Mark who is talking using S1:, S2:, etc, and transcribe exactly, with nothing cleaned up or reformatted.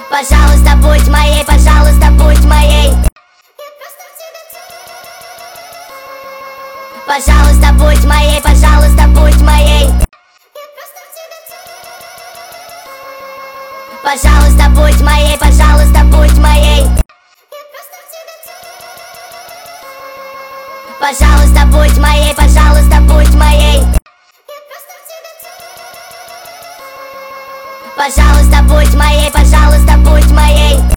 S1: Пожалуйста, будь моей, пожалуйста, будь моей. Пожалуйста, будь моей, пожалуйста, будь моей. Пожалуйста, будь моей, пожалуйста, будь моей. Пожалуйста, будь моей, пожалуйста, будь моей. Пожалуйста, будь моей, пожалуйста, будь моей.